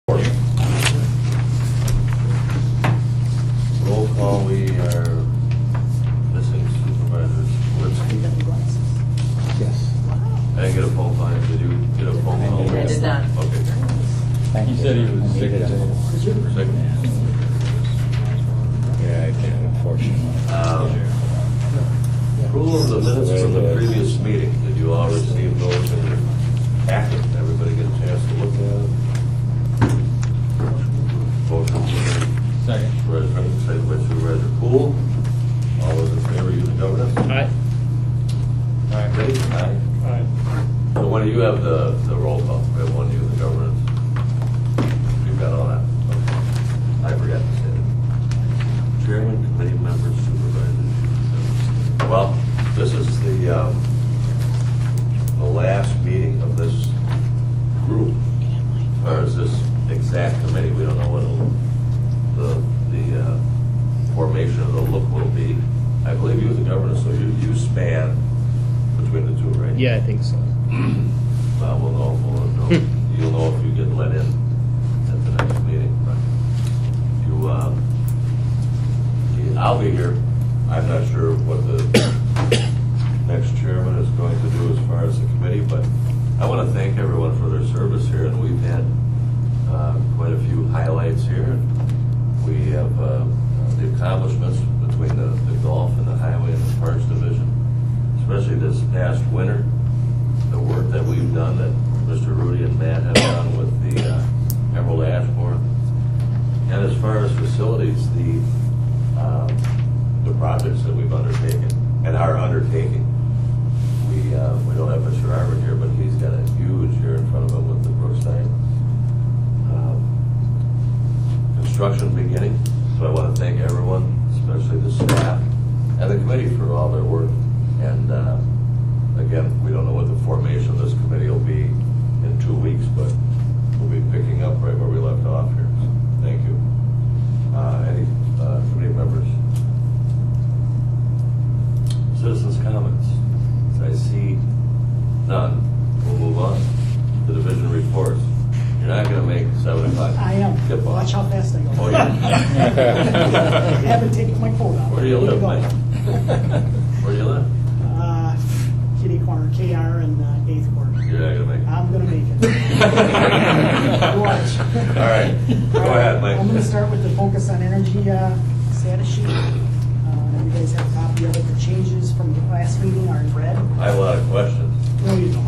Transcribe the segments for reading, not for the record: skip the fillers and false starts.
Roll call, we are missing Supervisor Swirsky. Yes. I didn't get a phone call. Did you get a phone call? I did not. Okay. He said he was sick today. Sick? Yeah, I did, unfortunately. Approval of the minutes from the previous meeting. Did you all receive those in your packet? Everybody get a chance to look at it? Motion Second. second by Supervisor Poole. All those in favor using governance? Aye. Ready? Aye. Aye. So when do you have the roll call? We have one using governance. You've got all that? Okay. I forgot to say that. Chairman, committee members, supervisors. Well, this is the last meeting of this group, or is this exact committee? We don't know what the formation of the look will be. I believe you as a governor, so you span between the two, right? Yeah, I think so. Well, we'll know. You'll know if you get let in at the next meeting. But I'll be here. I'm not sure what the next chairman is going to do as far as the committee, but I want to thank everyone for their service here, and we've had quite a few highlights here. We have the accomplishments between the golf and the highway and the parks division, especially this past winter. The work that we've done, that Mr. Rudy and Matt have done with the Emerald Ash Board. And as far as facilities, the projects that we've undertaken and are undertaking. We don't have Mr. Arvin here, but he's got a huge year in front of him with the Brookside construction beginning. So I want to thank everyone, especially the staff and the committee for all their work. And again, we don't know what the formation of this committee will be in 2 weeks, but we'll be picking up right where we left off here. So thank you. Any committee members? Citizens' comments. I see none. We'll move on to division reports. You're not going to make 7 o'clock. I am. Tip off. Watch how fast I go. Oh, yeah. I haven't taken my coat off. Where do you Ready to live, go. Mike? Where do you live? Kitty Corner, KR, and 8th Court. You're not going to make it. I'm going to make it. Watch. All right. Go ahead, Mike. I'm going to start with the focus on energy status sheet. You guys have a copy of it. The changes from the last meeting are in red. I have a lot of questions. No, you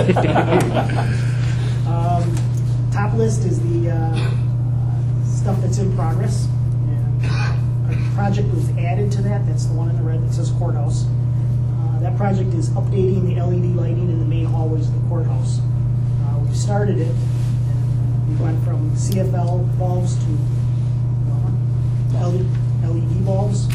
don't. Top list is the stuff that's in progress. And a project was added to that. That's the one in the red that says courthouse. That project is updating the LED lighting in the main hallways of the courthouse. We started it, and we went from CFL bulbs to LED bulbs.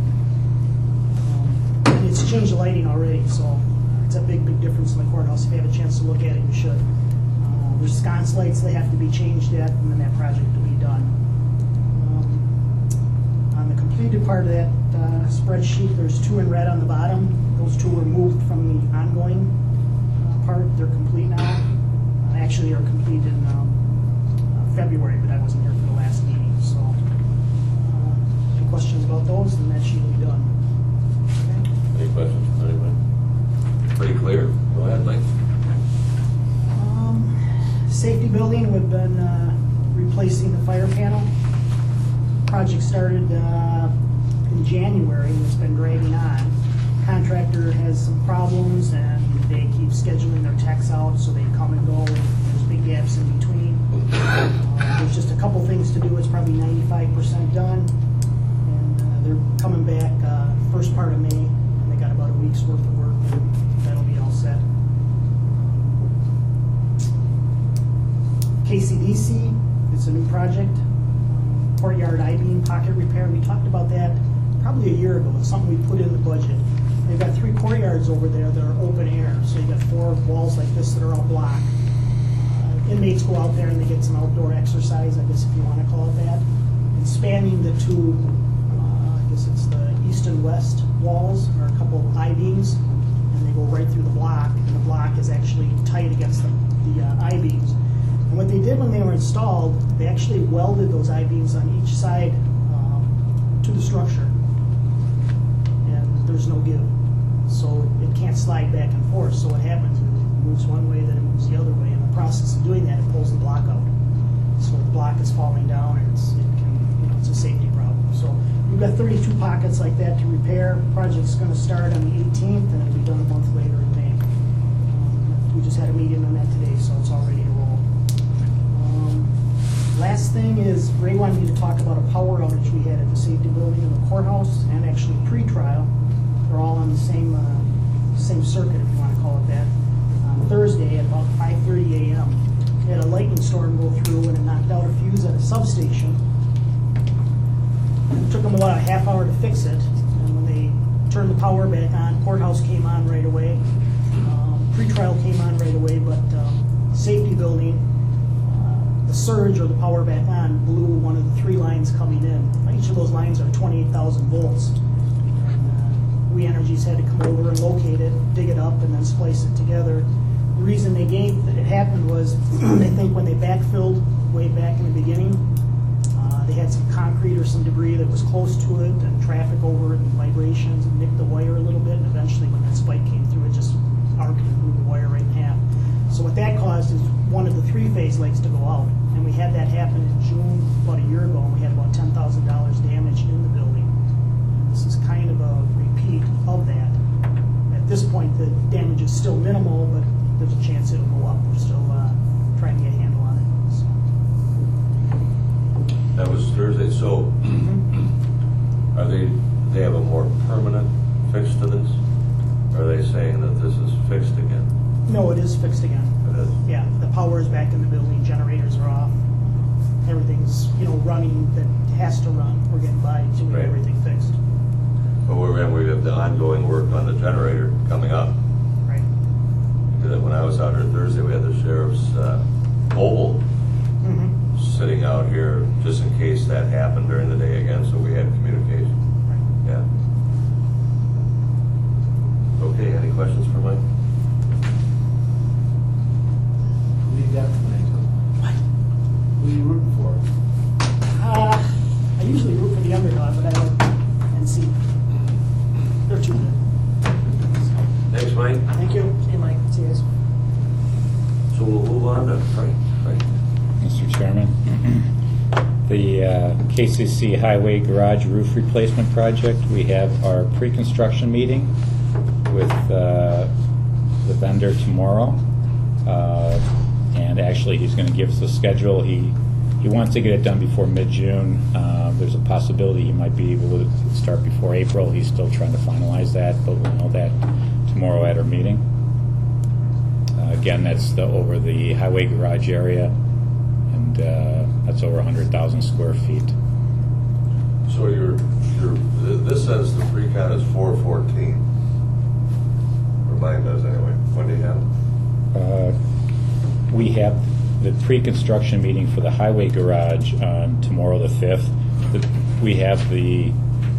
And it's changed the lighting already, so it's a big, big difference in the courthouse. If you have a chance to look at it, you should. There's sconce lights they have to be changed yet, and then that project will be done. On the completed part of that spreadsheet, there's 2 in red on the bottom. Those 2 were moved from the ongoing part. They're complete now. Actually, are complete in February, but I wasn't here for the last meeting. So, any questions about those? Then that sheet will be done. Okay. Any questions from anybody? Pretty clear. Go ahead, Mike. Safety building, we've been replacing the fire panel. Project started in January, and it's been dragging on. Contractor has some problems, and they keep scheduling their techs out, so they come and go. There's big gaps in between. There's just a couple things to do. It's probably 95% done, and they're coming back first part of May, and they got about a week's worth of work, and that'll be all set. KCDC, it's a new project. Courtyard I-beam pocket repair. We talked about that probably a year ago. It's something we put in the budget. They've got 3 courtyards over there that are open air. So you've got 4 walls like this that are all block. Inmates go out there and they get some outdoor exercise, I guess if you want to call it that. And spanning the 2, I guess it's the east and west walls, are a couple of I-beams, and they go right through the block. And the block is actually tight against the I-beams. And what they did when they were installed, they actually welded those I-beams on each side to the structure. And there's no give. So it can't slide back and forth. So what happens is it moves one way, then it moves the other way. In the process of doing that, it pulls the block out. So the block is falling down, and it's a safety problem. So we've got 32 pockets like that to repair. Project's going to start on the 18th, and it'll be done a month later in May. We just had a meeting on that today, so it's all ready to roll. Last thing is, Ray wanted me to talk about a power outage we had at the safety building in the courthouse, and actually pre-trial. They're all on the same circuit, if you want to call it that. On Thursday at about 5:30 a.m. We had a lightning storm go through, and it knocked out a fuse at a substation. It took them about a half hour to fix it, and when they turned the power back on, courthouse came on right away. Pre-trial came on right away, but safety building, the surge or the power back on blew one of the 3 lines coming in. Each of those lines are 28,000 volts. We Energies had to come over and locate it, dig it up, and then splice it together. The reason they gave that it happened was they think when they backfilled way back in the beginning, they had some concrete or some debris that was close to it, and traffic over it, and vibrations, and nicked the wire a little bit, and eventually when that spike came through, it just arced and moved the wire right in half. So what that caused is one of the 3-phase legs to go out, and we had that happen in June about a year ago, and we had about $10,000 damaged in the building. And this is kind of a repeat of that. At this point, the damage is still minimal, but there's a chance it'll go up. We're still trying to get a handle on it. So. That was Thursday, so they have a more permanent fix to this? Or are they saying that this is fixed again? No, it is fixed again. It is? Yeah, the power is back in the building, generators are off. Everything's, running that has to run. We're getting by until we get Right. everything fixed. But we have the ongoing work on the generator coming up. Right. Because when I was out here Thursday, we had the sheriff's mobile Mm-hmm. sitting out here just in case that happened during the day again, so we had communication. Right. Yeah. Okay, any questions for Mike? Who you got tonight? What? Who you rooting for? I usually root for the underdog, but I like NC. They're too good. Thanks, Mike. Thank you. See you, Mike. See you guys. So we'll move on to Frank. Mr. Chairman, the KCC Highway Garage Roof Replacement Project, we have our pre-construction meeting with the vendor tomorrow. And actually, he's going to give us a schedule. He wants to get it done before mid-June. There's a possibility he might be able to start before April. He's still trying to finalize that, but we'll know that tomorrow at our meeting. Again, that's over the highway garage area, and that's over 100,000 square feet. So this says the pre-con is 4/14. Or mine does anyway. When do you have it? We have the pre-construction meeting for the highway garage on tomorrow the 5th. We have the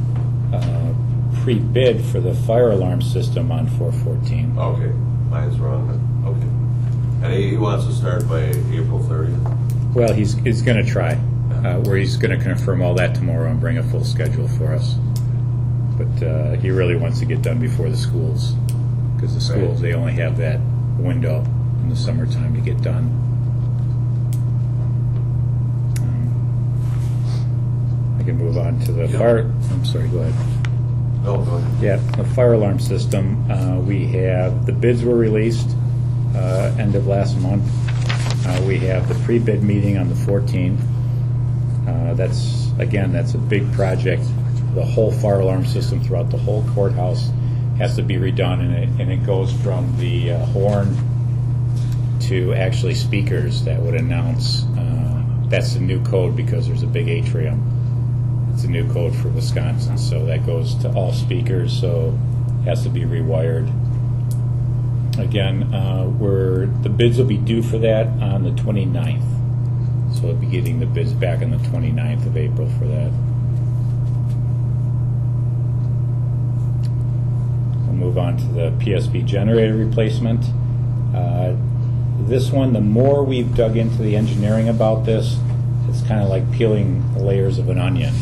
pre-bid for the fire alarm system on 4/14. Okay, mine's wrong. Okay. And he wants to start by April 30th? Well, he's going to try, where he's going to confirm all that tomorrow and bring a full schedule for us. But he really wants to get done before the schools, because the schools, Right. they only have that window in the summertime to get done. I can move on to the Yep. fire. I'm sorry, go ahead. No, go ahead. Yeah, the fire alarm system, we have, the bids were released end of last month. We have the pre-bid meeting on the 14th. That's a big project. The whole fire alarm system throughout the whole courthouse has to be redone, and it goes from the horn to actually speakers that would announce. That's the new code because there's a big atrium. It's a new code for Wisconsin, so that goes to all speakers, so it has to be rewired. Again, the bids will be due for that on the 29th, so we'll be getting the bids back on the 29th of April for that. We'll move on to the PSP generator replacement. This one, the more we've dug into the engineering about this, it's kind of like peeling layers of an onion.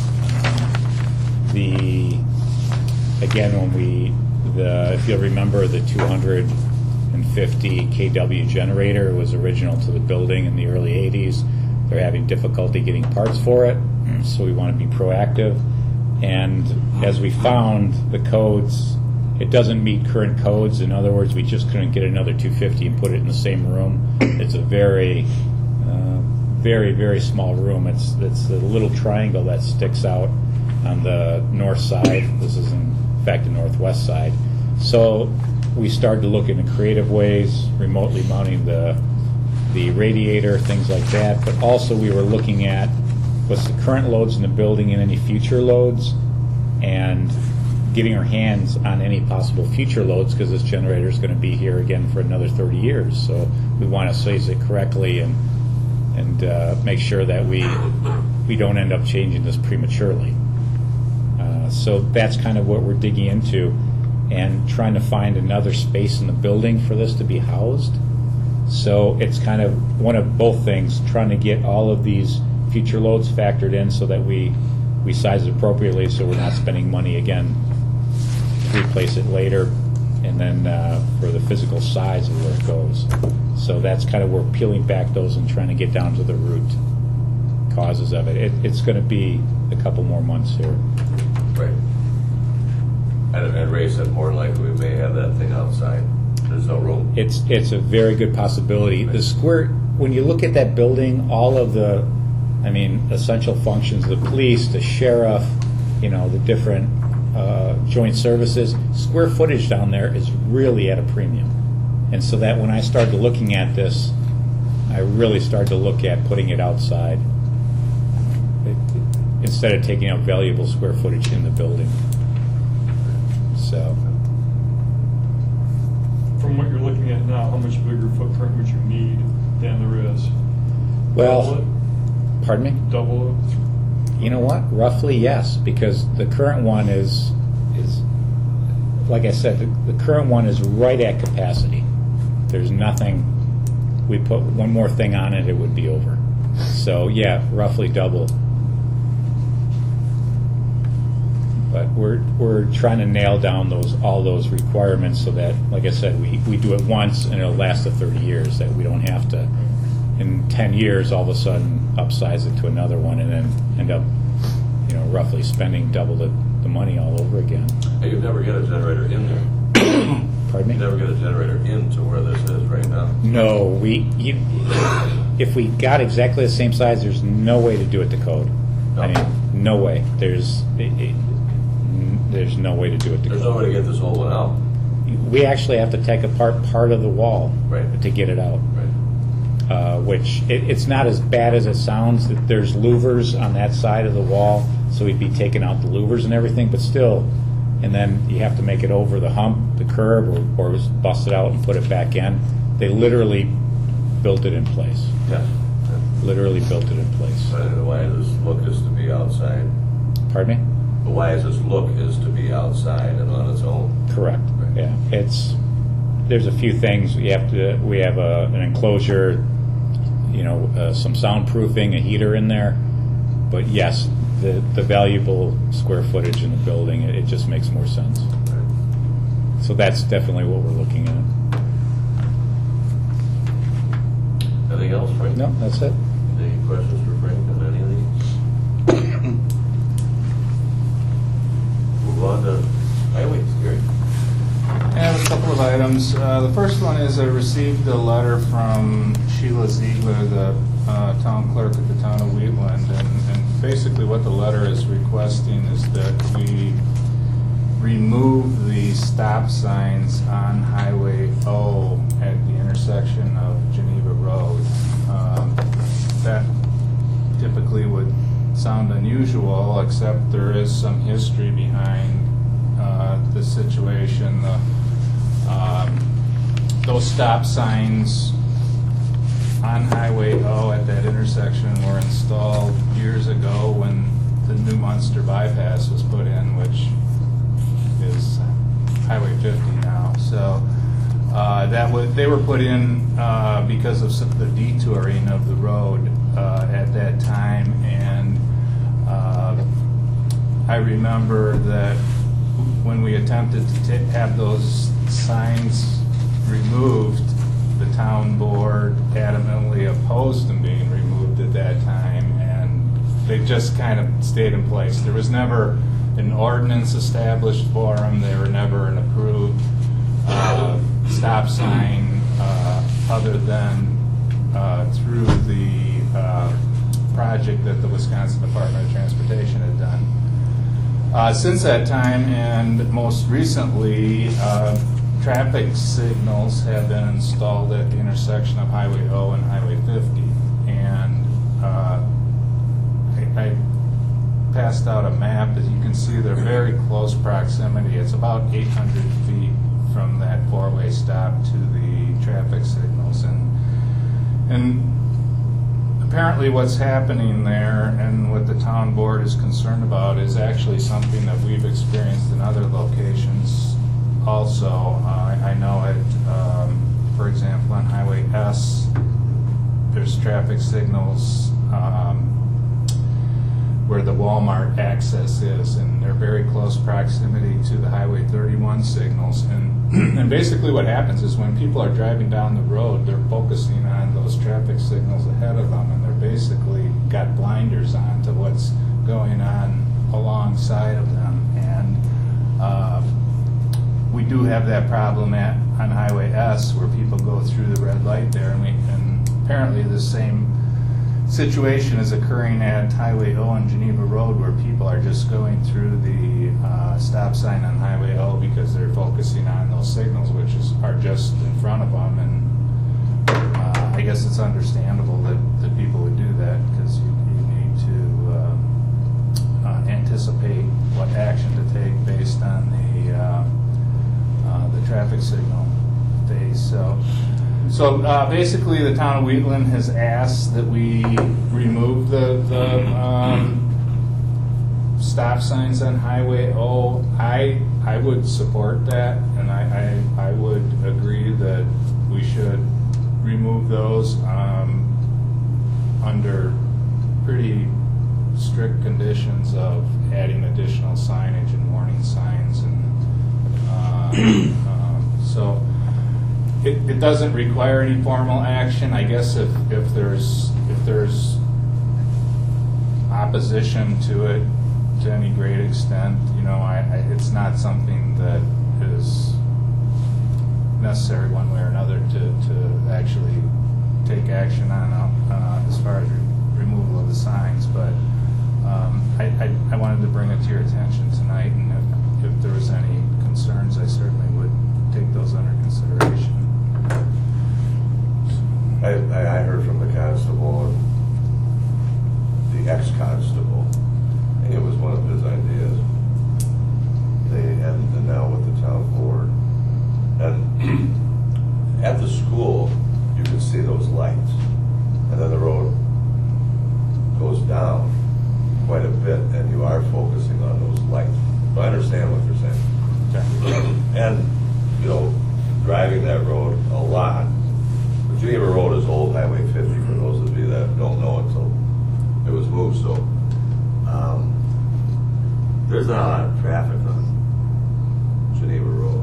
Again, if you'll remember, the 250 kW generator was original to the building in the early 80s. They're having difficulty getting parts for it, so we want to be proactive. And as we found, the codes, it doesn't meet current codes. In other words, we just couldn't get another 250 and put it in the same room. It's a very, very small room. It's the little triangle that sticks out on the north side. This is in fact the northwest side. So we started to look into creative ways, remotely mounting the radiator, things like that. But also we were looking at what's the current loads in the building and any future loads, and getting our hands on any possible future loads, because this generator is going to be here again for another 30 years. So we want to size it correctly and make sure that we don't end up changing this prematurely. So that's kind of what we're digging into, and trying to find another space in the building for this to be housed. So it's kind of one of both things, trying to get all of these future loads factored in so that we size it appropriately, so we're not spending money again to replace it later, and then for the physical size of where it goes. So that's kind of, we're peeling back those and trying to get down to the root causes of it. It's going to be a couple more months here. Right. And Ray said more than likely we may have that thing outside. There's no room. It's a very good possibility. The square, when you look at that building, all of the, essential functions, the police, the sheriff, the different joint services, square footage down there is really at a premium. And so that when I started looking at this, I really started to look at putting it outside instead of taking out valuable square footage in the building. So, from what you're looking at now, how much bigger footprint would you need than there is? well, Double it? pardon me? Double it? You know what? Roughly, yes, because the current one is like I said, the current one is right at capacity. There's nothing. We put one more thing on it, it would be over. So yeah, roughly double. But we're trying to nail down all those requirements so that, like I said, we do it once and it'll last to 30 years. That we don't have to, in 10 years, all of a sudden upsize it to another one and then end up, roughly spending double the money all over again. Hey, you'd never get a generator in there. Pardon me? You never get a generator into where this is right now. No, if we got exactly the same size, there's no way to do it to code. No. No way. There's no way to do it to There's code. no way to get this whole one out. We actually have to take apart part of the wall Right. to get it out. Right. Which it's not as bad as it sounds. There's louvers on that side of the wall, so we'd be taking out the louvers and everything, but still. And then you have to make it over the hump, the curb, or bust it out and put it back in. They literally built it in place. Yeah. Literally built it in place. But the way this look is to be outside. Pardon me? The way this look is to be outside and on its own. Correct. Right. Yeah. There's a few things we have an enclosure, some soundproofing, a heater in there. But yes, the valuable square footage in the building, it just makes more sense. Right. So that's definitely what we're looking at. Anything else, Frank? No, that's it. Any questions for Frank on any of these? Move on to highways, Gary. I have a couple of items. The first one is I received a letter from Sheila Ziegler, the town clerk at the town of Wheatland, and basically what the letter is requesting is that we remove the stop signs on Highway O at the intersection of Geneva Road. That typically would sound unusual, except there is some history behind the situation. Those stop signs on Highway O at that intersection were installed years ago when the new Munster bypass was put in, which is Highway 50 now. So They were put in because of the detouring of the road at that time, and I remember that when we attempted to have those signs removed, the town board adamantly opposed them being removed at that time, and they just kind of stayed in place. There was never an ordinance established for them. They were never an approved stop sign other than through the project that the Wisconsin Department of Transportation had done. Since that time, and most recently, traffic signals have been installed at the intersection of Highway O and Highway 50. And I passed out a map. As you can see, they're very close proximity. It's about 800 feet from that four-way stop to the traffic signals. And apparently what's happening there and what the town board is concerned about is actually something that we've experienced in other locations also. I know it, for example, on Highway S, there's traffic signals where the Walmart access is, and they're very close proximity to the Highway 31 signals. And basically what happens is when people are driving down the road, they're focusing on those traffic signals ahead of them, and they're basically got blinders on to what's going on alongside of them. And we do have that problem on Highway S where people go through the red light there, and apparently the same situation is occurring at Highway O and Geneva Road, where people are just going through the stop sign on Highway O because they're focusing on those signals, which are just in front of them. And I guess it's understandable that people would do that, because you need to anticipate what action to take based on the traffic signal days. So basically, the town of Wheatland has asked that we remove the stop signs on Highway O. I would support that, and I would agree that we should remove those under pretty strict conditions of adding additional signage and warning signs, and so. It doesn't require any formal action. I guess if there's opposition to it to any great extent, it's not something that is necessary one way or another to actually take action on as far as removal of the signs. But I wanted to bring it to your attention tonight, and if there was any concerns, I certainly would take those under consideration. I heard from the constable and the ex-constable, and it was one of his ideas. They hadn't been out with the town board. And at the school, you can see those lights. And then the road goes down quite a bit, and you are focusing on those lights. So I understand what you're saying. And, driving that road a lot. The Geneva Road is old Highway 50, for those of you that don't know until it was moved. So there's not a lot of traffic on Geneva Road.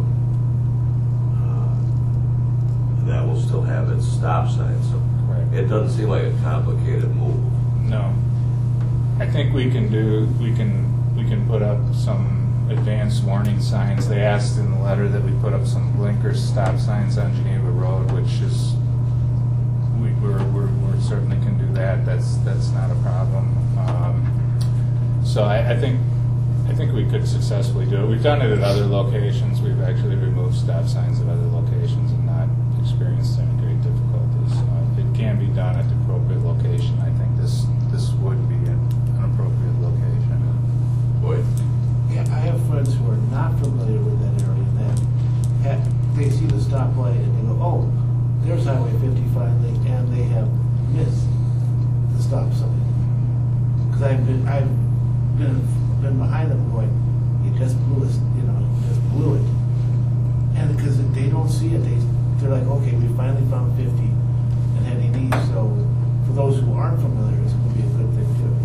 That will still have its stop sign, so it doesn't seem like a complicated move. No, I think we can put up some advanced warning signs. They asked in the letter that we put up some blinker stop signs on Geneva Road, which is we certainly can do that. That's not a problem. So I think we could successfully do it. We've done it at other locations. We've actually removed stop signs at other locations and not experienced any great difficulties. It can be done at the appropriate location. I think this would be an appropriate location. Boy. Yeah, I have friends who are not familiar with that area. They see the stoplight and they go, "Oh, there's Highway 55," and they have missed the stop sign. Because I've been behind them going, "You just blew us, you just blew it." And because they don't see it, they're like, okay, we finally found 50 and heading east, so for those who aren't familiar, it's gonna be a good thing too.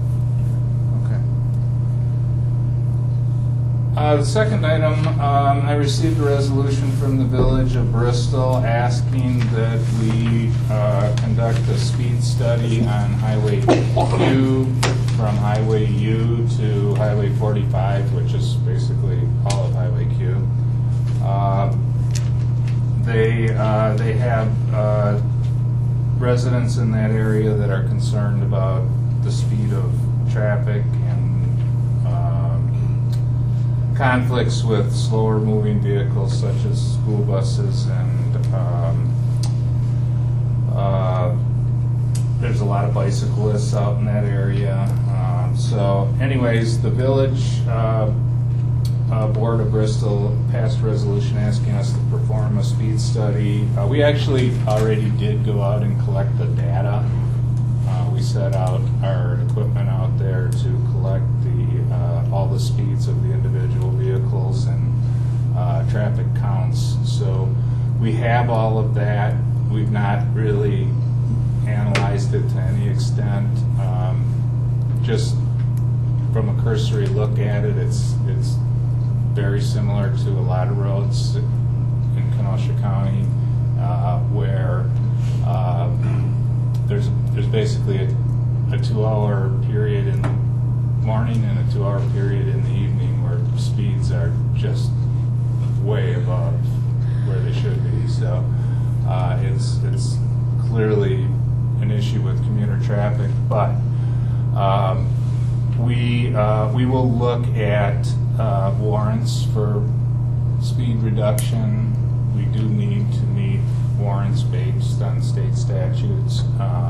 Okay. The second item, I received a resolution from the Village of Bristol asking that we conduct a speed study on Highway Q from Highway U to Highway 45, which is basically all of Highway Q. They have residents in that area that are concerned about the speed of traffic and conflicts with slower moving vehicles such as school buses, and there's a lot of bicyclists out in that area. So anyways, the village Board of Bristol passed a resolution asking us to perform a speed study. We actually already did go out and collect the data. We set out our equipment out there to collect all the speeds of the individual vehicles and traffic counts. So we have all of that. We've not really analyzed it to any extent. Just from a cursory look at it, it's very similar to a lot of roads in Kenosha County, where there's basically a 2-hour period in the morning and a 2-hour period in the evening where speeds are just way above where they should be. So it's clearly an issue with commuter traffic, but we will look at warrants for speed reduction. We do need to meet warrants based on state statutes.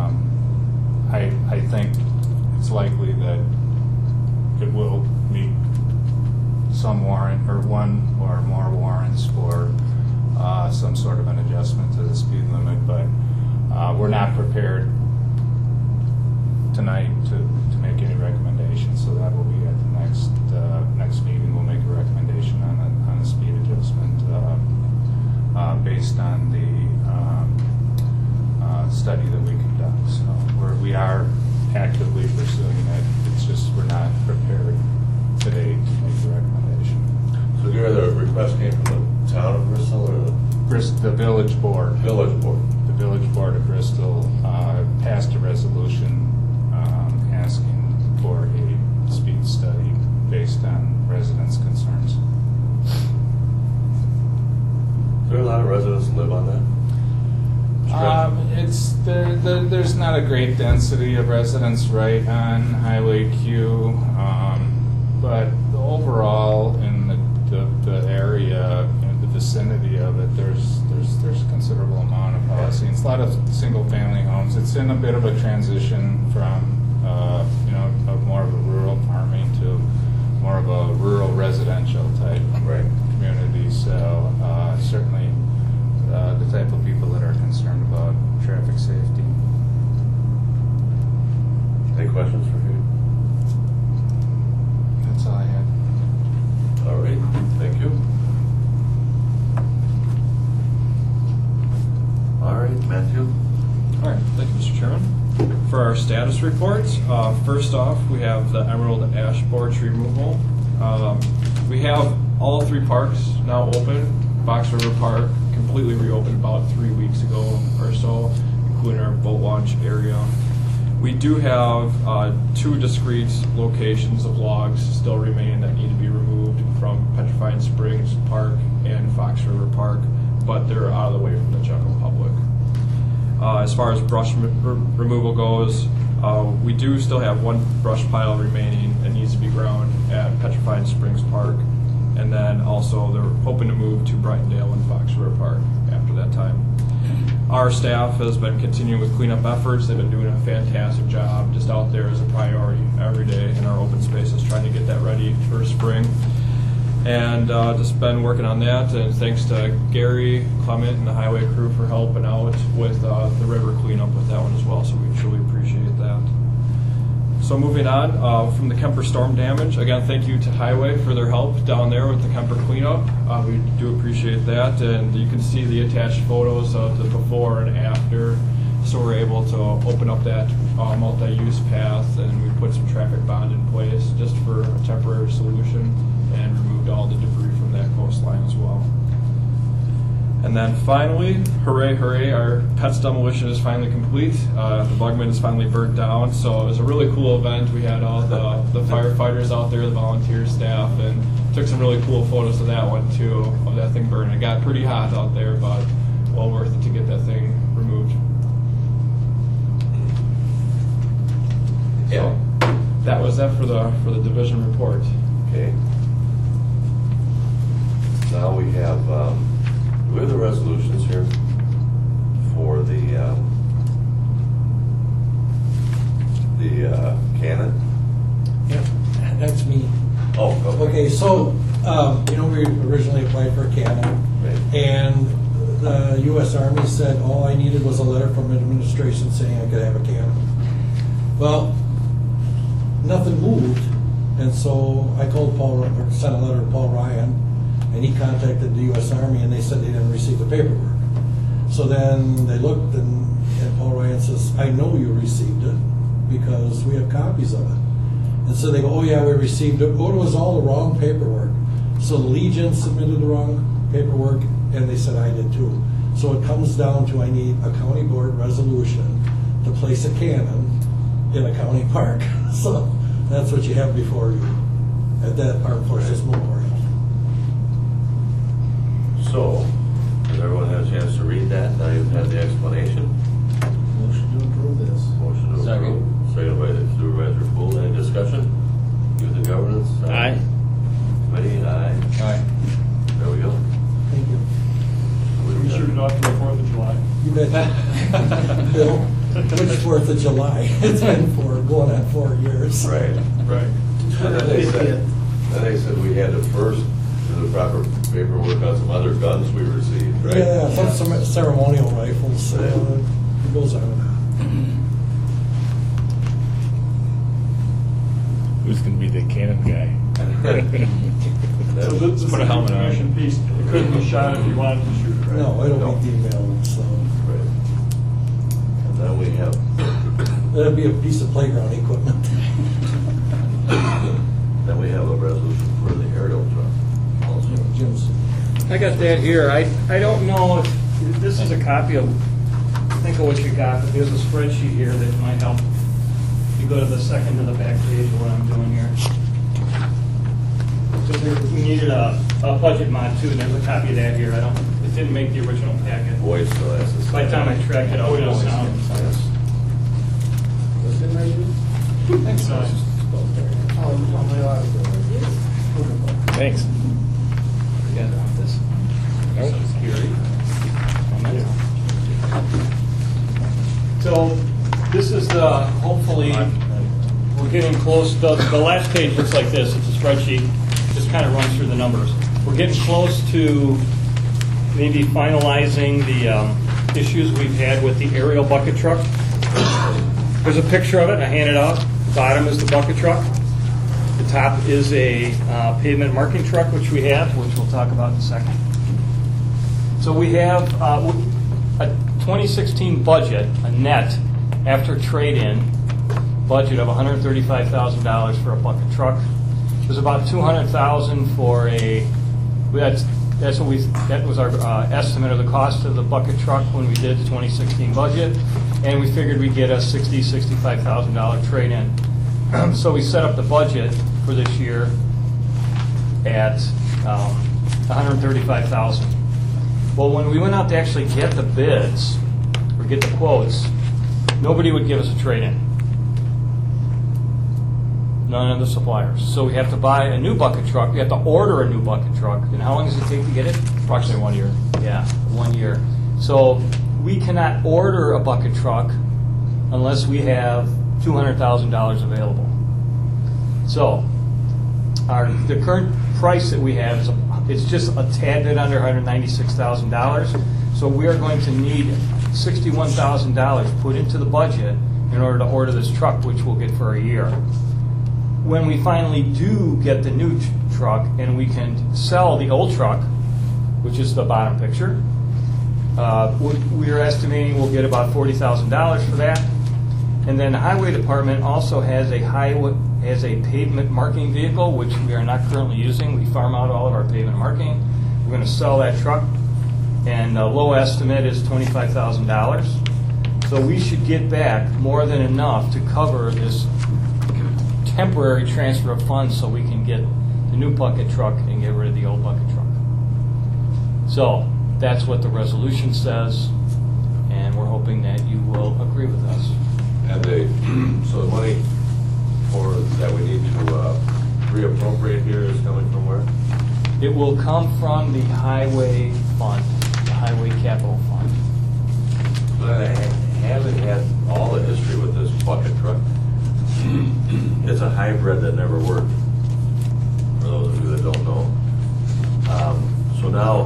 I think it's likely that it will meet some warrant or one or more warrants for some sort of an adjustment to the speed limit, but we're not prepared tonight to make any recommendations, so that will be at the next meeting. We'll make a recommendation on a speed adjustment based on the study that we conduct. So we are actively pursuing it. It's just we're not prepared today to make a recommendation. So Gary, the request came from the town of Bristol or The village board. Village board? The village board of Bristol passed a resolution asking for a speed study based on residents' concerns. Is there a lot of residents that live on that? There's not a great density of residents right on Highway Q, but overall in the area, the vicinity of it, there's a considerable amount of housing. It's a lot of single-family homes. It's in a bit of a transition from more of a rural farming to more of a rural residential type community. So certainly the type of people that are concerned about traffic safety. Any questions for you? That's all I had. All right, thank you. All right, Matthew. All right, thank you, Mr. Chairman. For our status reports, first off, we have the emerald ash borer tree removal. We have all 3 parks now open. Fox River Park completely reopened about 3 weeks ago or so, including our boat launch area. We do have 2 discrete locations of logs still remain that need to be removed from Petrifying Springs Park and Fox River Park, but they're out of the way from the general public. As far as brush removal goes, we do still have 1 brush pile remaining that needs to be ground at Petrifying Springs Park. And then also they're hoping to move to Brightondale and Fox River Park after that time. Our staff has been continuing with cleanup efforts. They've been doing a fantastic job just out there as a priority every day in our open spaces, trying to get that ready for spring. And just been working on that, and thanks to Gary, Clement, and the highway crew for helping out with the river cleanup with that one as well, so we truly appreciate that. So moving on, from the Kemper storm damage, again, thank you to Highway for their help down there with the Kemper cleanup. We do appreciate that, and you can see the attached photos of the before and after. So we're able to open up that multi-use path, and we put some traffic bond in place just for a temporary solution, and removed all the debris from that coastline as well. And then finally, hooray, hooray, our Pets demolition is finally complete. The Bugman is finally burnt down, so it was a really cool event. We had all the firefighters out there, the volunteer staff, and took some really cool photos of that one too, of that thing burning. It got pretty hot out there, but well worth it to get that thing removed. Yeah. So that was that for the division report. Okay. Now we have, do we have the resolutions here for the Canon? Yeah, that's me. Oh, Okay, so, we originally applied for a Canon, Right. and the U.S. Army said all I needed was a letter from administration saying I could have a Canon. Well, nothing moved, and so I called Paul, or sent a letter to Paul Ryan, and he contacted the U.S. Army, and they said they didn't receive the paperwork. So then they looked, and Paul Ryan says, I know you received it, because we have copies of it. And so they go, oh yeah, we received it. Oh, it was all the wrong paperwork. So the Legion submitted the wrong paperwork, and they said I did too. So it comes down to I need a county board resolution to place a cannon in a county park. So that's what you have before you at that Armed Forces Memorial. So, has everyone had a chance to read that? Now you've had the explanation. Motion to approve this. Motion to Second. approve. Second by the Supervisor Poole. Any discussion? Youth and Governance? Aye. Committee? Aye. Aye. There we go. Thank you. We should have talked about 4th of July. You bet. Bill, which 4th of July? It's been going on 4 years. Right. Right. And then they said we had to first do the proper paperwork on some other guns we received, right? Yeah, some ceremonial rifles. So it goes on and on. Who's going to be the cannon guy? So this is Put a an helmet on. information piece. It couldn't be shot if you wanted to shoot it, right? No, it'll be emailed, so Right. And then we have, it'll be a piece of playground equipment. then we have a resolution for the aerial truck also. Jim's. I got that here. I don't know if, this is a copy of, think of what you got, but there's a spreadsheet here that might help. If you go to the second to the back page of what I'm doing here. So we needed a budget mod too, and there's a copy of that here. It didn't make the original packet. Boyd still has this. By the time I tracked it out, it was down. Yes. What's in there, you? Thanks. Thanks. So this is the, hopefully, we're getting close. The last page looks like this. It's a spreadsheet. Just kind of runs through the numbers. We're getting close to maybe finalizing the issues we've had with the aerial bucket truck. There's a picture of it. I handed out. The bottom is the bucket truck. The top is a pavement marking truck, which we have, which we'll talk about in a second. So we have a 2016 budget, a net, after trade-in, budget of $135,000 for a bucket truck. There's about $200,000 for that was our estimate of the cost of the bucket truck when we did the 2016 budget, and we figured we'd get a $65,000 trade-in. So we set up the budget for this year at $135,000. Well, when we went out to actually get the bids or get the quotes, nobody would give us a trade-in. None of the suppliers. So we have to buy a new bucket truck. We have to order a new bucket truck. And how long does it take to get it? Approximately 1 year. Yeah, 1 year. So we cannot order a bucket truck unless we have $200,000 available. So the current price that we have is it's just a tad bit under $196,000. So we are going to need $61,000 put into the budget in order to order this truck, which we'll get for a year. When we finally do get the new truck and we can sell the old truck, which is the bottom picture, we're estimating we'll get about $40,000 for that. And then the highway department also has a pavement marking vehicle, which we are not currently using. We farm out all of our pavement marking. We're going to sell that truck, and the low estimate is $25,000. So we should get back more than enough to cover this temporary transfer of funds so we can get the new bucket truck and get rid of the old bucket truck. So that's what the resolution says, and we're hoping that you will agree with us. And so the money that we need to reappropriate here is coming from where? It will come from the highway fund, the highway capital fund. But I haven't had all the history with this bucket truck. It's a hybrid that never worked, for those of you that don't know. So now,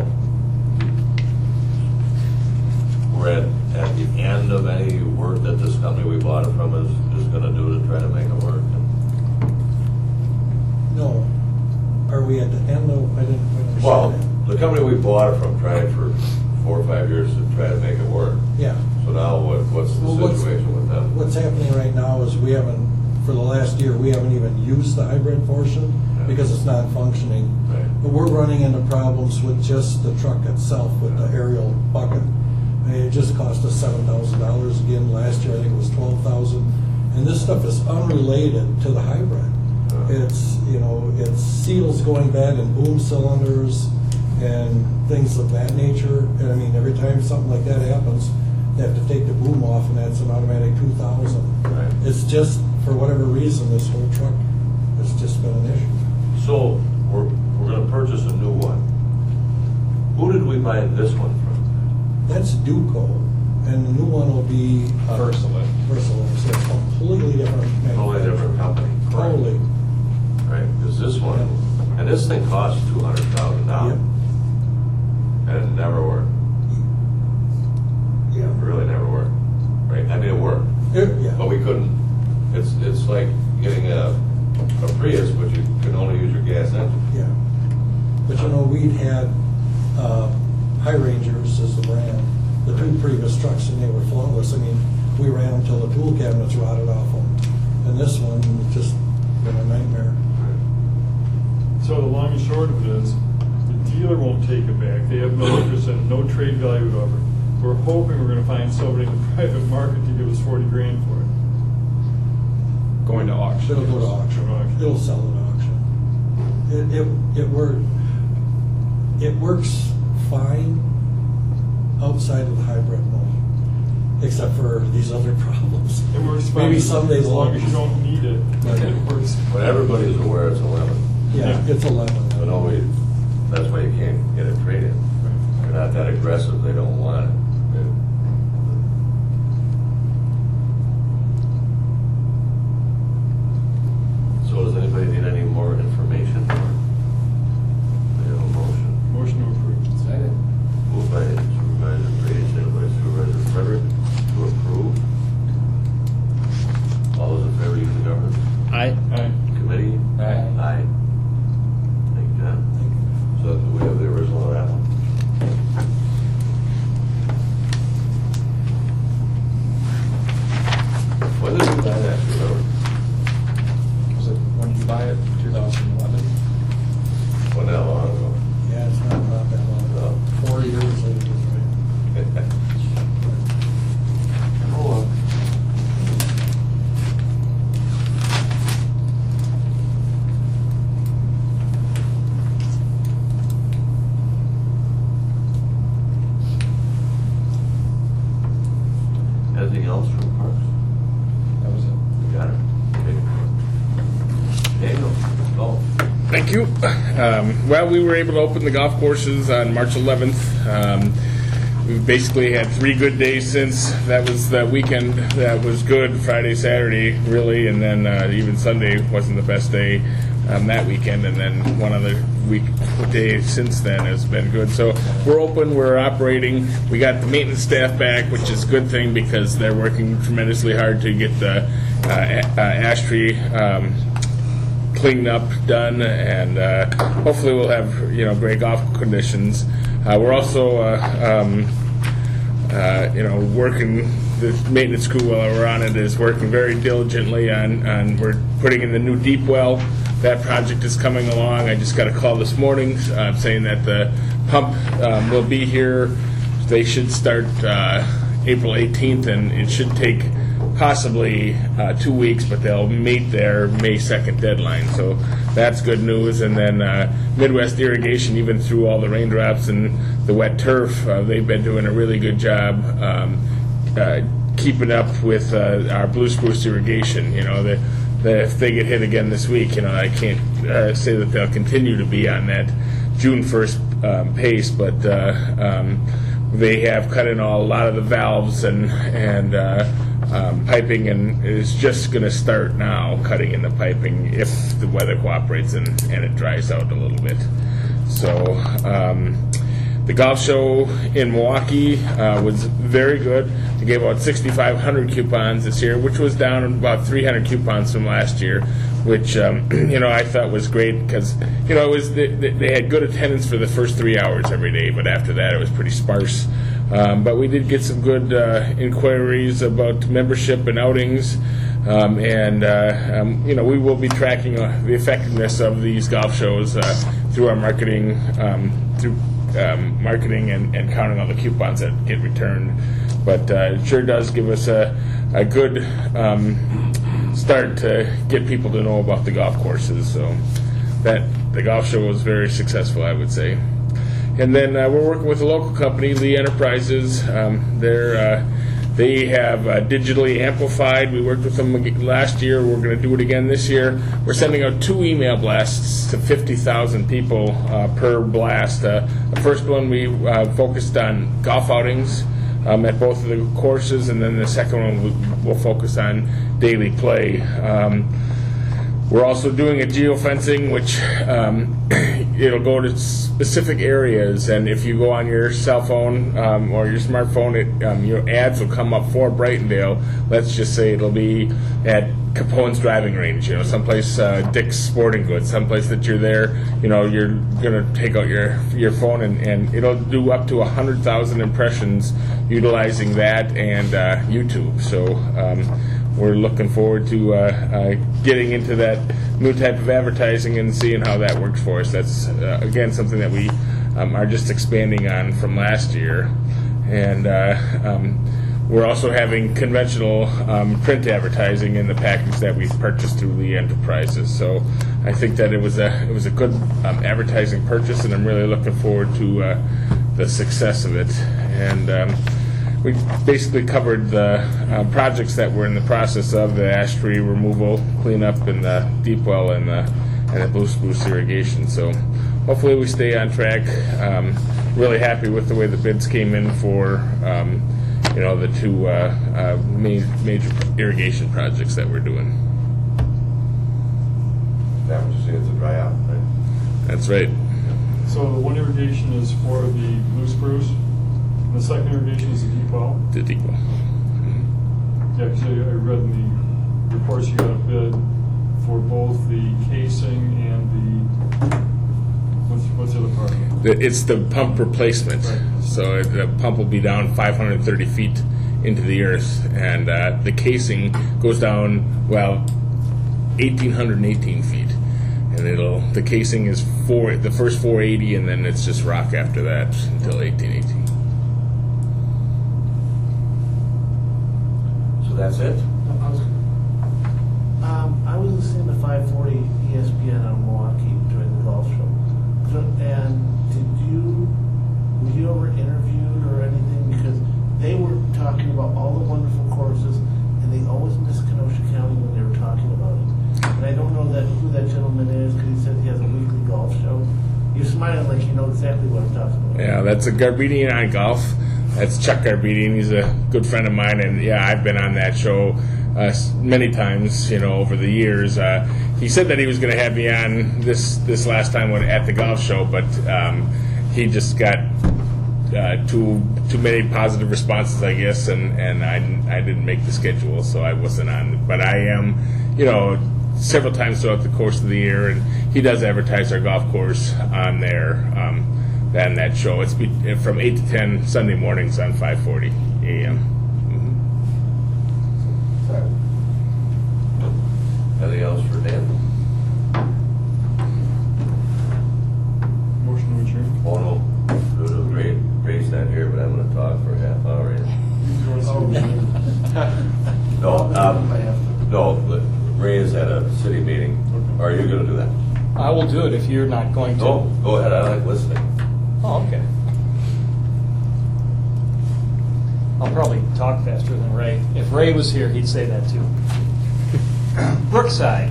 we're at the end of any work that this company we bought it from is going to do to try to make it work. No. Are we at the end of, I didn't understand Well, that. the company we bought it from tried for 4 or 5 years to try to make it work. Yeah. So now what's the Well, situation with them? What's happening right now is we haven't, for the last year, we haven't even used the hybrid portion because it's not functioning. Right. But we're running into problems with just the truck itself, with the aerial bucket. It just cost us $7,000 again. Last year, I think it was $12,000. And this stuff is unrelated to the hybrid. It's, it's seals going bad in boom cylinders and things of that nature. And I mean, every time something like that happens, they have to take the boom off, and that's an automatic $2,000. Right. It's just, for whatever reason, this whole truck has just been an issue. So we're going to purchase a new one. Who did we buy this one from? That's Duco, and the new one will be Versalift. Versalift, so it's completely different. Totally different company. Totally. Right, because this one, and this thing costs $200,000 now. Yep. And it never worked. Yeah. It really never worked. Right? I mean, it worked. Yeah. But we couldn't, it's like getting a Prius, but you can only use your gas engine. Yeah. But we'd had High Rangers as the brand, the 2 previous trucks, and they were flawless. I mean, we ran them till the tool cabinets rotted off them. And this one just been a nightmare. So the long and short of it is, the dealer won't take it back. They have no interest in it, no trade value whatever. We're hoping we're going to find somebody in the private market to give us $40,000 for it. Going to auction. It'll go to auction. It'll sell at auction. It works fine outside of the hybrid mode, except for these other problems. It works fine. Maybe someday as long as you don't need it. Right. It works. But everybody's aware it's 11. Yeah, it's 11. But nobody, that's why you can't get a trade-in. They're not that aggressive, they don't want it. So does anybody need any more information? They have a motion. Motion to approve. Moved by Supervisor Brady, seconded by Supervisor Frederick to approve. All those in favor, use the government Aye. Aye. committee? Aye. Aye. Thank you, John. So do we have the original of that one? When did we buy that, you remember? Was it, when did you buy it? 2011? Well, not long ago. Yeah, it's not that long. No. 4 years later, right? Oh, well. Anything else from Parks? That was it. You got it? Okay. Daniel, go. Thank you. Well, we were able to open the golf courses on March 11th. We've basically had 3 good days since. That was the weekend that was good, Friday, Saturday, really, and then even Sunday wasn't the best day. that weekend, and then one other day since then has been good. So we're open, we're operating. We got the maintenance staff back, which is a good thing because they're working tremendously hard to get the ash tree cleaned up, done, and hopefully we'll have great golf conditions. We're also working. The maintenance crew while we're on it is working very diligently on we're putting in the new deep well. That project is coming along. I just got a call this morning saying that the pump will be here. They should start April 18th, and it should take possibly 2 weeks, but they'll meet their May 2nd deadline. So that's good news. And then Midwest Irrigation, even through all the raindrops and the wet turf, they've been doing a really good job keeping up with our blue spruce irrigation. If they get hit again this week, I can't say that they'll continue to be on that June 1st pace, but they have cut in a lot of the valves and piping, and is just going to start now cutting in the piping if the weather cooperates and it dries out a little bit. So the golf show in Milwaukee was very good. They gave out 6,500 coupons this year, which was down about 300 coupons from last year, which I thought was great because it was they had good attendance for the first 3 hours every day, but after that it was pretty sparse. But we did get some good inquiries about membership and outings, we will be tracking the effectiveness of these golf shows through our marketing, marketing and counting all the coupons that get returned. But it sure does give us a good start to get people to know about the golf courses. So the golf show was very successful, I would say. And then we're working with a local company, Lee Enterprises. They have digitally amplified. We worked with them last year. We're going to do it again this year. We're sending out 2 email blasts to 50,000 people per blast. The first one we focused on golf outings at both of the courses, and then the second one we'll focus on daily play. We're also doing a geofencing, which it'll go to specific areas, and if you go on your cell phone or your smartphone, your ads will come up for Brightondale. Let's just say it'll be at Capone's driving range, someplace, Dick's Sporting Goods, someplace that you're there. You're gonna take out your phone, and it'll do up to 100,000 impressions utilizing that and YouTube. So we're looking forward to getting into that new type of advertising and seeing how that works for us. That's again something that we are just expanding on from last year, and we're also having conventional print advertising in the package that we've purchased through Lee Enterprises. So I think that it was a good advertising purchase, and I'm really looking forward to the success of it. And we basically covered the projects that were in the process of the ash tree removal, cleanup, and the deep well and the blue spruce irrigation. So hopefully we stay on track. Really happy with the way the bids came in for the 2 major irrigation projects that we're doing. That what you see, it's a dry out, right? That's right. So the one irrigation is for the blue spruce, and the second irrigation is the deep well? The deep well. Yeah, because I read in the reports you got a bid for both the casing and the, what's the other part? It's the pump replacement. Right. So the pump will be down 530 feet into the earth, and the casing goes down, 1,818 feet. And the casing is the first 480, and then it's just rock after that until 1818. So that's it? I was listening to 540 ESPN on Milwaukee during the golf show. And were you ever interviewed or anything? Because they were talking about all the wonderful courses, and they always miss Kenosha County when they were talking about it. And I don't know who that gentleman is, because he said he has a weekly golf show. You're smiling like you know exactly what I'm talking about. Yeah, that's a Garbedian on golf. That's Chuck Garbedian. He's a good friend of mine, and yeah, I've been on that show many times, over the years. he said that he was going to have me on this last time at the golf show, but he just got too many positive responses, I guess, and I didn't make the schedule, so I wasn't on. But I am, several times throughout the course of the year, and he does advertise our golf course on there. On that show, it's from 8 to 10 Sunday mornings on 5:40 a.m. Anything else for Dan? Motion to adjourn. Oh, no. Ray's not here, but I'm going to talk for a half hour. No, Ray is at a city meeting. Are you going to do that? I will do it if you're not going to. No, go ahead. I like listening. Oh, okay. I'll probably talk faster than Ray. If Ray was here, he'd say that too. Brookside.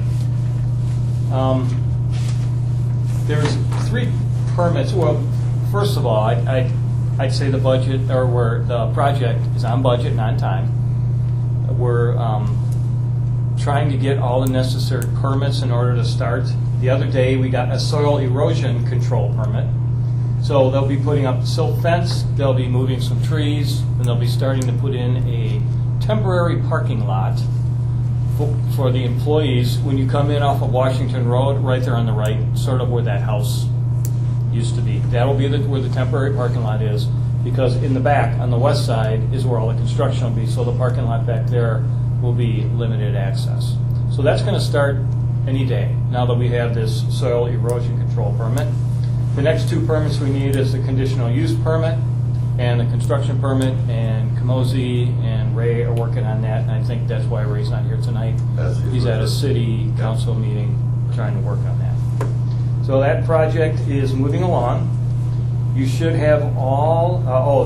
There's 3 permits. Well, first of all, I'd say the budget, or where the project is on budget and on time. We're trying to get all the necessary permits in order to start. The other day, we got a soil erosion control permit. So they'll be putting up the silt fence, they'll be moving some trees, and they'll be starting to put in a temporary parking lot for the employees. When you come in off of Washington Road, right there on the right, sort of where that house used to be. That'll be where the temporary parking lot is, because in the back, on the west side, is where all the construction will be, so the parking lot back there will be limited access. So that's going to start any day, now that we have this soil erosion control permit. The next 2 permits we need is the conditional use permit and the construction permit, and Kamosi and Ray are working on that, and I think that's why Ray's not here tonight. He's at a city council meeting trying to work on that. So that project is moving along. You should have all,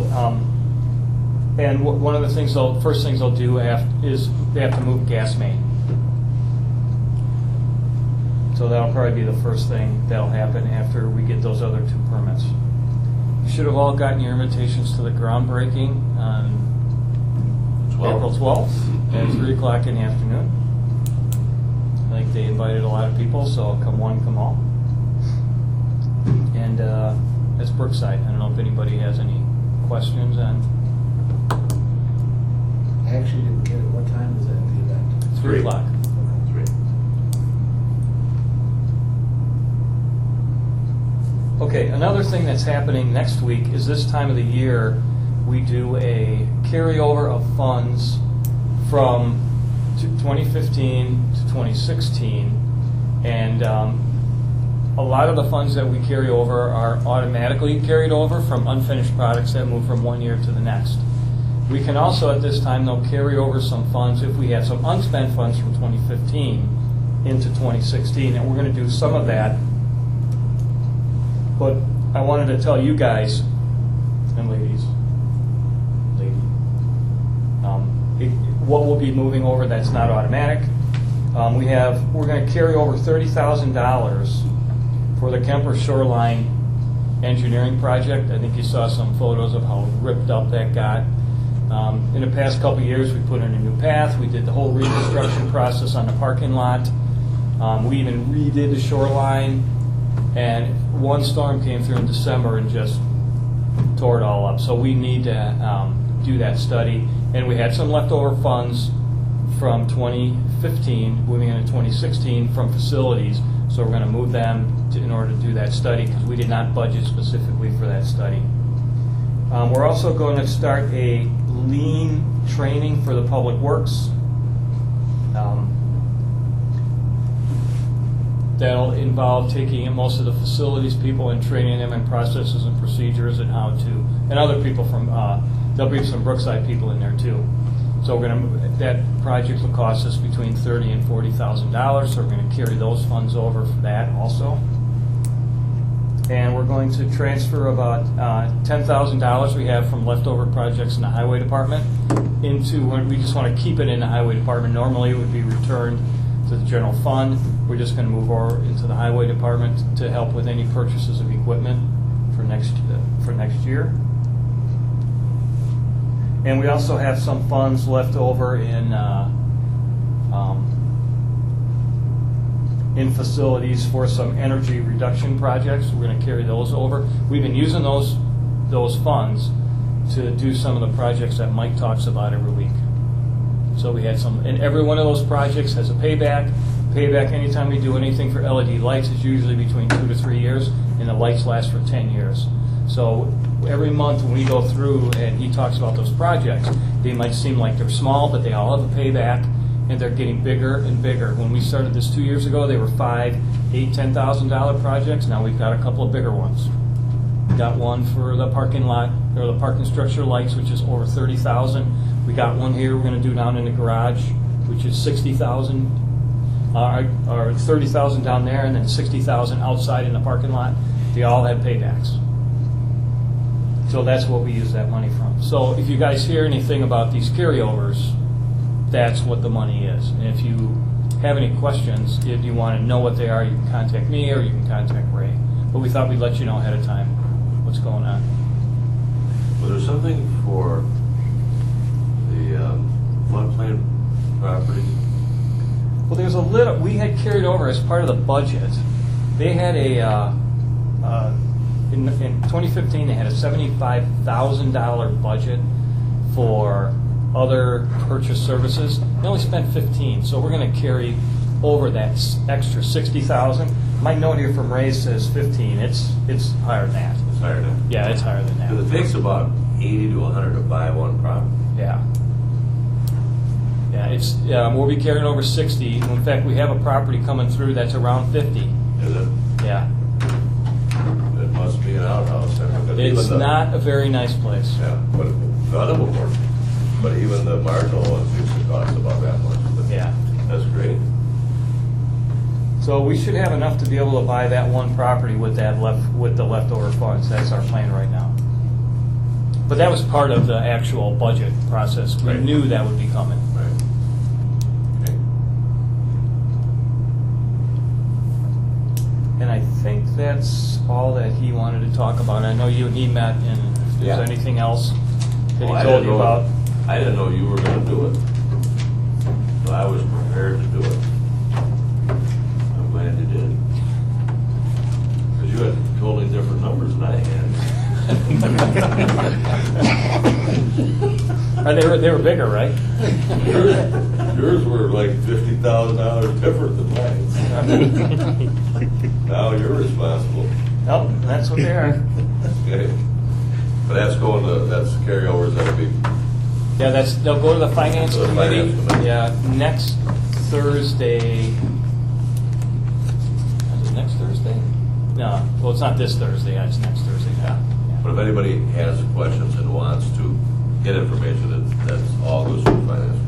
and one of the things, first things they'll do is they have to move gas main. So that'll probably be the first thing that'll happen after we get those other 2 permits. You should have all gotten your invitations to the groundbreaking on April 12th at 3 o'clock in the afternoon. I think they invited a lot of people, so come one, come all. And that's Brookside. I don't know if anybody has any questions on. I actually didn't get it. What time is that, the event? 3 o'clock. 3. Okay, another thing that's happening next week is this time of the year we do a carryover of funds from 2015 to 2016, and a lot of the funds that we carry over are automatically carried over from unfinished products that move from one year to the next. We can also at this time though carry over some funds if we have some unspent funds from 2015 into 2016, and we're going to do some of that. But I wanted to tell you guys and ladies, what we'll be moving over that's not automatic. We're going to carry over $30,000 for the Kemper Shoreline engineering project. I think you saw some photos of how ripped up that got. In the past couple of years, we put in a new path. We did the whole reconstruction process on the parking lot. We even redid the shoreline. And one storm came through in December and just tore it all up. So we need to do that study. And we had some leftover funds from 2015 moving into 2016 from facilities. So we're going to move them in order to do that study because we did not budget specifically for that study. We're also going to start a lean training for the public works. That'll involve taking most of the facilities people and training them in processes and procedures and how to, and other people from, there'll be some Brookside people in there too. So we're going to, that project will cost us between $30,000 and $40,000, so we're going to carry those funds over for that also. And we're going to transfer about $10,000 we have from leftover projects in the highway department into, we just want to keep it in the highway department. Normally it would be returned to the general fund. We're just going to move over into the highway department to help with any purchases of equipment for next year. And we also have some funds left over in in facilities for some energy reduction projects. We're going to carry those over. We've been using those funds to do some of the projects that Mike talks about every week. So we had some, and every one of those projects has a payback. Payback anytime we do anything for LED lights is usually between 2 to 3 years, and the lights last for 10 years. So every month when we go through and he talks about those projects, they might seem like they're small, but they all have a payback, and they're getting bigger and bigger. When we started this 2 years ago, they were $5,000, $8,000, $10,000 projects. Now we've got a couple of bigger ones. We got one for the parking lot, or the parking structure lights, which is over $30,000. We got one here we're going to do down in the garage, which is $60,000, or $30,000 down there, and then $60,000 outside in the parking lot. They all have paybacks. So that's what we use that money from. So if you guys hear anything about these carryovers, that's what the money is. And if you have any questions, if you want to know what they are, you can contact me or you can contact Ray. But we thought we'd let you know ahead of time what's going on. Was there something for the floodplain property? Well, there's a little, we had carried over as part of the budget. They had in 2015, they had a $75,000 budget for other purchase services. They only spent 15, so we're going to carry over that extra 60,000. My note here from Ray says 15. It's higher than that. It's higher than that. Yeah, it's higher than that. Because it takes about 80 to 100 to buy one property. Yeah. Yeah, we'll be carrying over 60. In fact, we have a property coming through that's around 50. Is it? Yeah. It must be an outhouse. Because It's even the- not a very nice place. Yeah, but none of them work. But even the marginal ones used to cost about that much. But Yeah. That's great. So we should have enough to be able to buy that one property with the leftover funds. That's our plan right now. But that was part of the actual budget process. We Right. knew that would be coming. Right. Okay. And I think that's all that he wanted to talk about. I know you and he met, and if there's Yeah. anything else that Well, he I told didn't you know- about. I didn't know you were going to do it. So I was prepared to do it. I'm glad you did. Because you had totally different numbers than I had. They were bigger, right? Yours were like $50,000 different than mine. Now you're responsible. Nope, that's what they are. Okay. But that's carryovers that'll be, Yeah, they'll go to the finance To the committee. finance committee. Yeah, next Thursday. Is it next Thursday? No, well, it's not this Thursday. Yeah, it's next Thursday. Yeah. but if anybody has questions and wants to get information, that's all goes through finance.